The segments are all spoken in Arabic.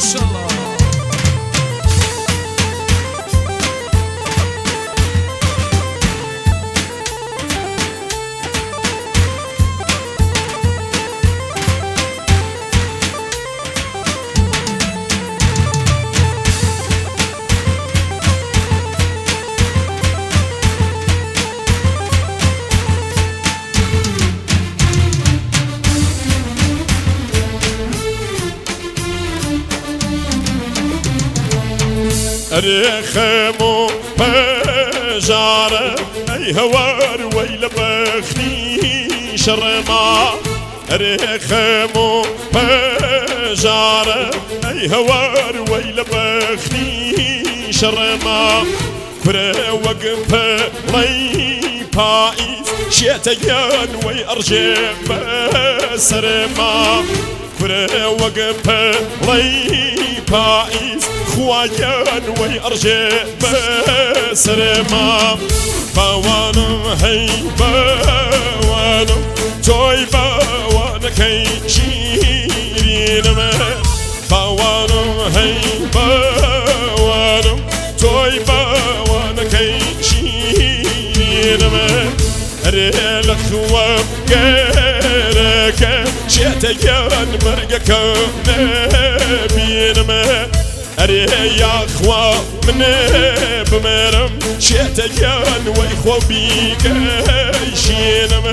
شاء الله. رخمو بجارة أي هوار ويل بخني شرما رخمو بجارة أي هوار ويل بخني شرما كره وقف لي بايز شيتيان ويرجع بسرما كره وقف لي بايز خوايان ويرجع بسرما بوانم هي بوانم توي بوانا كي شيرين ما بوانم هي بوانم توي بوانا كي شيرين ما ريلك وبقرك شيتيان مرقك نبين ما أري يا أخوة من بمرم شيتيان وإخوة بيك شينما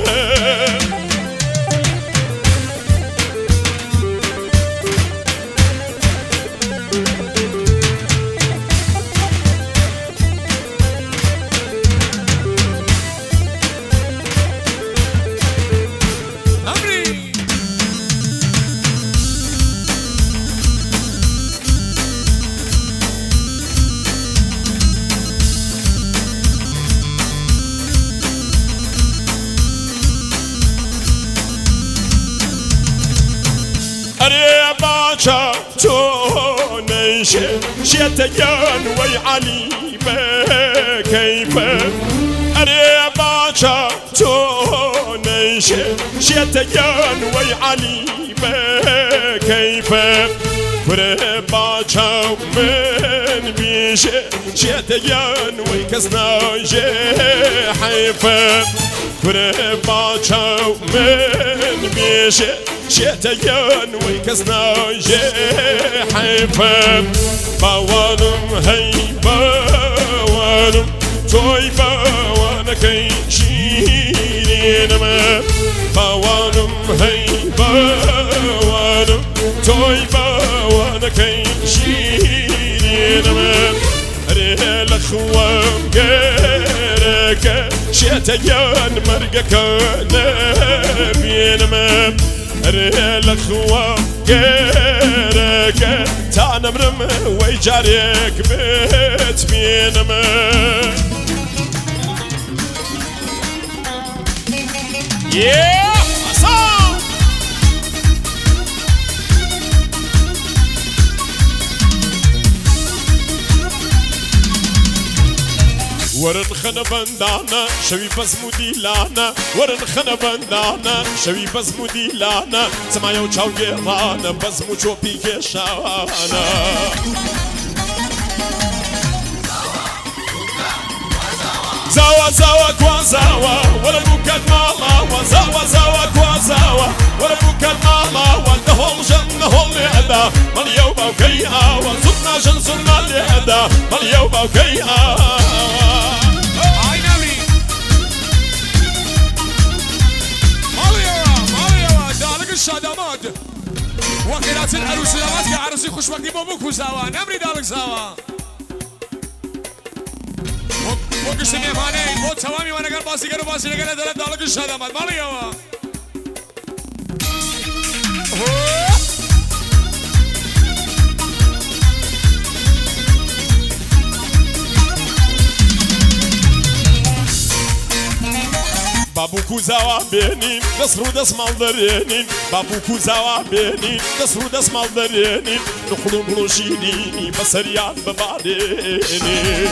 باچا تو نيشه شيتيان وي علي بكيف أري باچا تو نيشه شيتيان وي علي بكيف كره باچا من بيشه شيتيان وي كسناجه حيفه كره باچا من بيشه شيتيان ويكسنا حيفا بوانم هي بوانم توي بوانا كي شيرين ما بوانم هي بوانم توي بوانا كي شيرين ما ريل خوام جرك شيتيان مرقك نبين ما ريل خوا غيرك تانا مرم ويجاريك بيت بينما Yeah! Awesome! ورن خنا بندانا شوي بس موديلانا ورن خنا بندانا شوي بس موديلانا سمايا وچاو گرانا بس مو بيكي شانا زاوا زاوا كوازاوا ولا بوكال ماما وزاوا زاوا كوازاوا ولا بوكال ماما والدهول جنة هول لعدا من يوبا وكيها وزدنا جن زدنا لعدا من يوبا وكيها الشادمات وكيلات العروس لوات كعروسي خوش وقتي بابوك وزاوا نمري دالك زاوا وكش تميماني بوت سوامي وانا قال باسي قالوا باسي لقنا دالك الشادمات مالي يوا بابوكو زاوا بينين دسرو دس مالدرينين بابوكو زاوا بينين دسرو دس مالدرينين نخلو بلوشيني بسريان ببعديني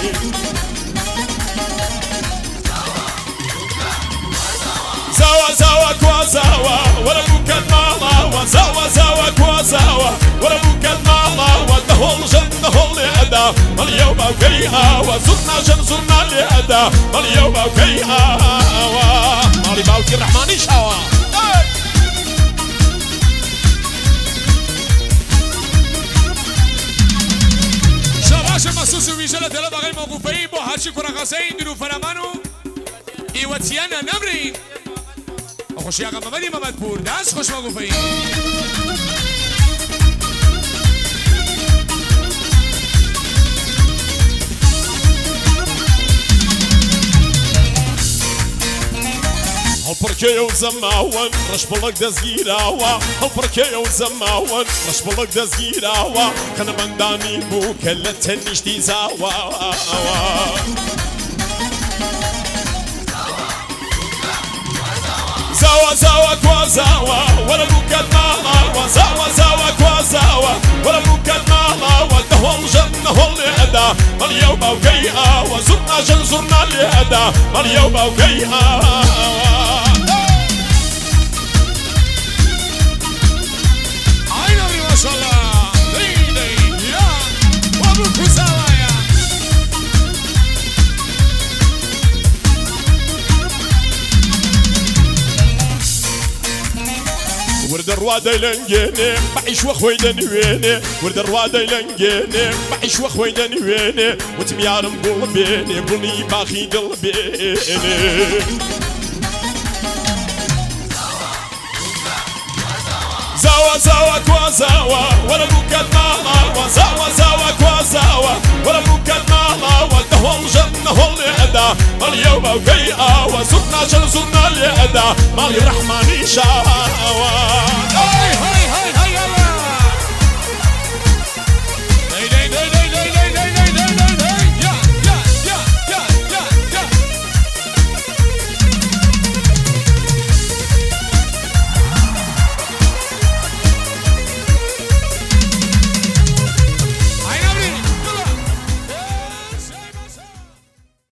زاوا زاوا كوازاوا ولا بوكال ماما وزاوا زاوا كوازاوا ولا بوكال ماما وكيها وزرنا زرنا اليدا مال يوم وكيها مالي باوكي الرحمن شاوا شباش مخصوص ويجلة دلبا غير موقوفين بو هرشي كراغاسين دلو فنمانو ايواتيانا نمرين خوش يا محمد محمد پور داس خوش موقوفين هالبركي وزماون رش بلق دزگیراوا هالبركي وزماون رش بلق دزگیراوا خنا بندانی بو کل تنشتی زاوا زاوا زاوا كوا زاوا ولا بوكات ماما زاوا زاوا كوا زاوا ولا بوكات ماما والدهول جنة هول يدا اليوم وكيها وزرنا زرنا اليدا اليوم وكيها ما شاء الله دي يا وابو كوساوايا ورد الروادة يلنجيني بعيش واخوي دنويني ورد الروادة يلنجيني بعيش واخوي دنويني وتميارم قلبيني قلني باخي قلبيني زاوا زاوا كوا زاوا ولا بوكات ماما زاوا زاوا كوا زاوا ولا بوكات ماما والدهول جنة هول يدا اليوم وكيها وزرنا زرنا اليدا مالي الرحمن شاوا